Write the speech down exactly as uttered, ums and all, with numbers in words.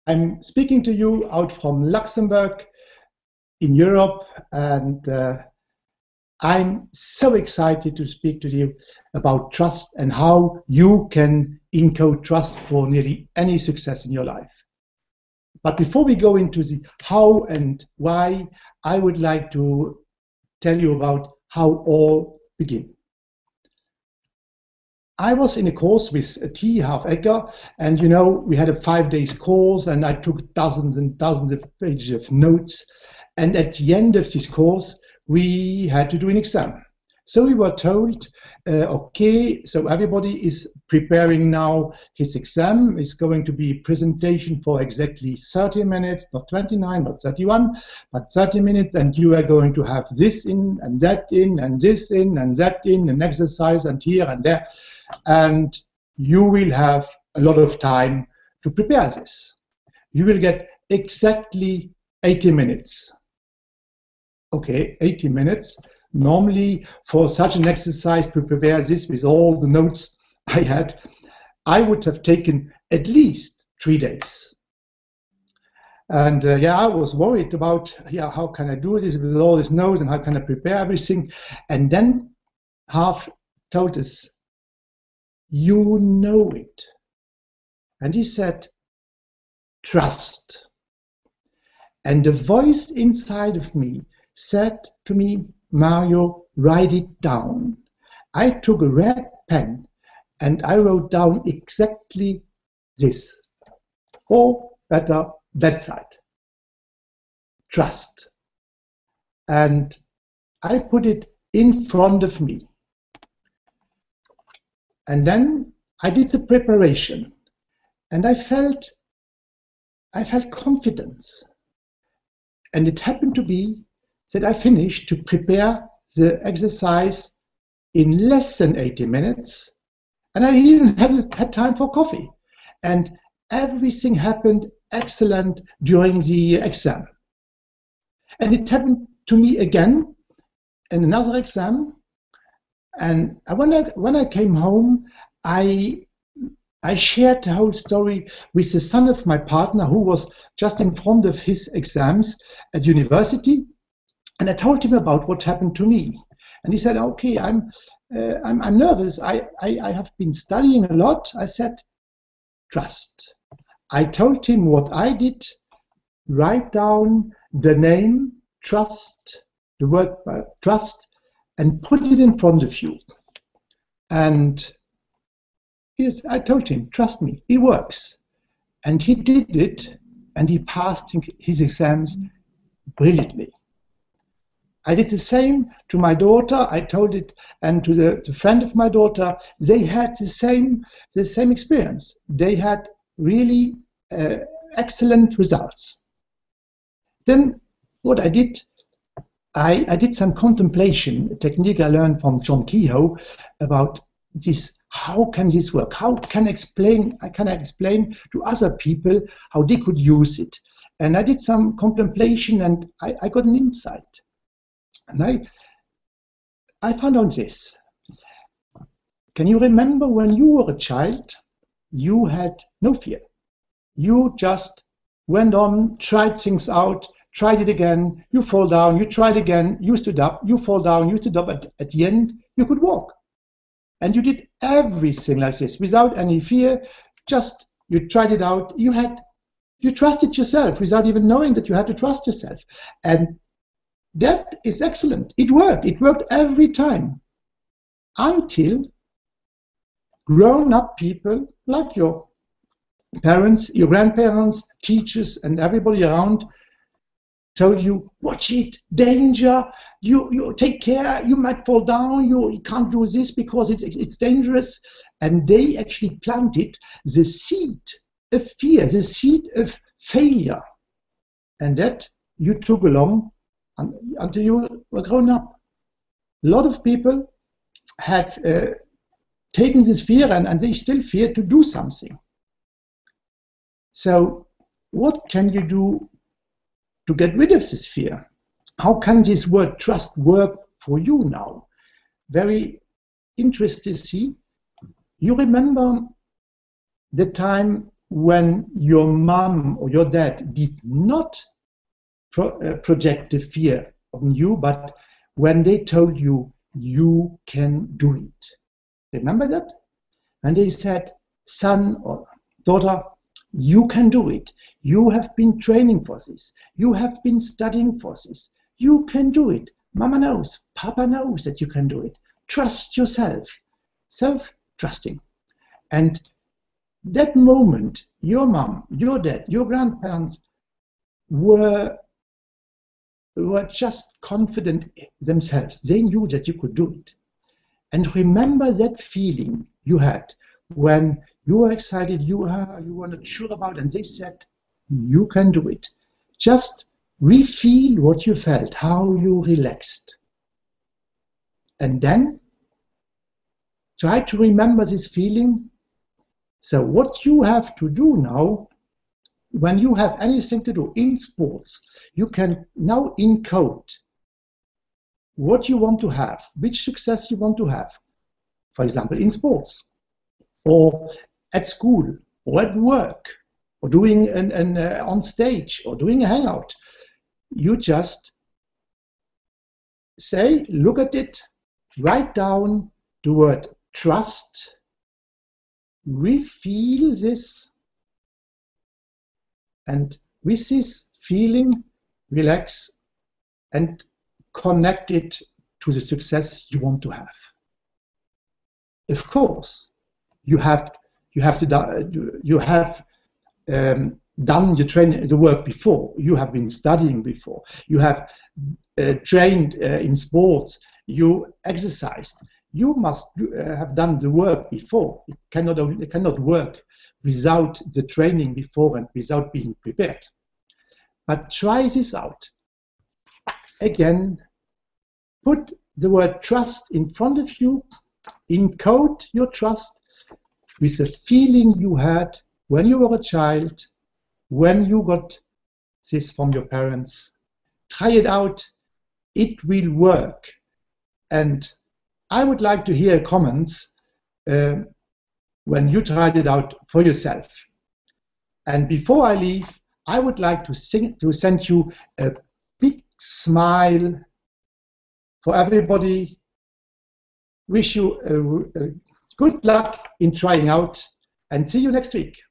I'm speaking to you out from Luxembourg in Europe, and uh, I'm so excited to speak to you about trust and how you can encode trust for nearly any success in your life. But before we go into the how and why, I would like to tell you about how all began. I was in a course with T. Harv Eker, and you know, we had a five days course, and I took dozens and dozens of pages of notes. And at the end of this course, we had to do an exam. So we were told, uh, okay, so everybody is preparing now his exam. It's going to be a presentation for exactly thirty minutes, not twenty-nine, not thirty-one, but thirty minutes, and you are going to have this in, and that in, and this in, and that in, and exercise, and here and there. And you will have a lot of time to prepare this. You will get exactly eighty minutes. Okay, eighty minutes. Normally, for such an exercise, to prepare this with all the notes I had, I would have taken at least three days. And uh, yeah, I was worried about, yeah, how can I do this with all these notes, and how can I prepare everything? And then Harv told us, you know it. And he said, trust. And the voice inside of me said to me, Mario, write it down. I took a red pen and I wrote down exactly this. Or better, that side. Trust. And I put it in front of me. And then I did the preparation, and I felt, I felt confidence. And it happened to be that I finished to prepare the exercise in less than eighty minutes, and I even had, had time for coffee. And everything happened excellent during the exam. And it happened to me again in another exam. And when I, when I came home, I, I shared the whole story with the son of my partner, who was just in front of his exams at university. And I told him about what happened to me. And he said, okay, I'm, uh, I'm, I'm nervous. I, I, I have been studying a lot. I said, trust. I told him what I did, write down the name, trust, the word uh, trust, and put it in front of you. And yes, I told him, trust me, it works. And he did it, and he passed his exams brilliantly. I did the same to my daughter. I told it, and to the, the friend of my daughter, they had the same, the same experience. They had really uh, excellent results. Then what I did, I, I did some contemplation, a technique I learned from John Kehoe about this. How can this work? How can I explain? I can I explain to other people how they could use it? And I did some contemplation, and I, I got an insight. And I, I found out this. Can you remember when you were a child? You had no fear. You just went on, tried things out, tried it again, you fall down, you tried again, you stood up, you fall down, you stood up, at, at the end, you could walk. And you did everything like this, without any fear, just, you tried it out, you had, you trusted yourself, without even knowing that you had to trust yourself. And that is excellent, it worked, it worked every time. Until grown-up people, like your parents, your grandparents, teachers, and everybody around, told you, watch it, danger, you, you take care, you might fall down, you, you can't do this because it's, it's dangerous. And they actually planted the seed of fear, the seed of failure. And that you took along until you were grown up. A lot of people had uh, taken this fear, and, and they still fear to do something. So what can you do to get rid of this fear? How can this word trust work for you now? Very interesting to see. You remember the time when your mom or your dad did not pro uh, project the fear on you, but when they told you, you can do it. Remember that? And they said, son or daughter, you can do it. You have been training for this. You have been studying for this. You can do it. Mama knows, Papa knows that you can do it. Trust yourself. Self-trusting. And that moment, your mom, your dad, your grandparents were, were just confident themselves. They knew that you could do it. And remember that feeling you had when you were excited, you were, you were not sure about it, and they said, you can do it. Just re-feel what you felt, how you relaxed. And then try to remember this feeling. So what you have to do now, when you have anything to do in sports, you can now encode what you want to have, which success you want to have. For example, in sports, or at school, or at work, or doing an, an uh, on stage, or doing a hangout. You just say, look at it, write down the word trust, re-feel this, and with this feeling, relax and connect it to the success you want to have. Of course, you have you have to do, you have um, done your training, the work before. You have been studying before. You have uh, trained uh, in sports. You exercised. You must do, uh, have done the work before. It cannot it cannot work without the training before and without being prepared. But try this out. Again, put the word trust in front of you. Encode your trust with the feeling you had when you were a child, when you got this from your parents. Try it out. It will work. And I would like to hear comments uh, when you tried it out for yourself. And before I leave, I would like to, sing, to send you a big smile for everybody. Wish you a, a good luck in trying out, and see you next week.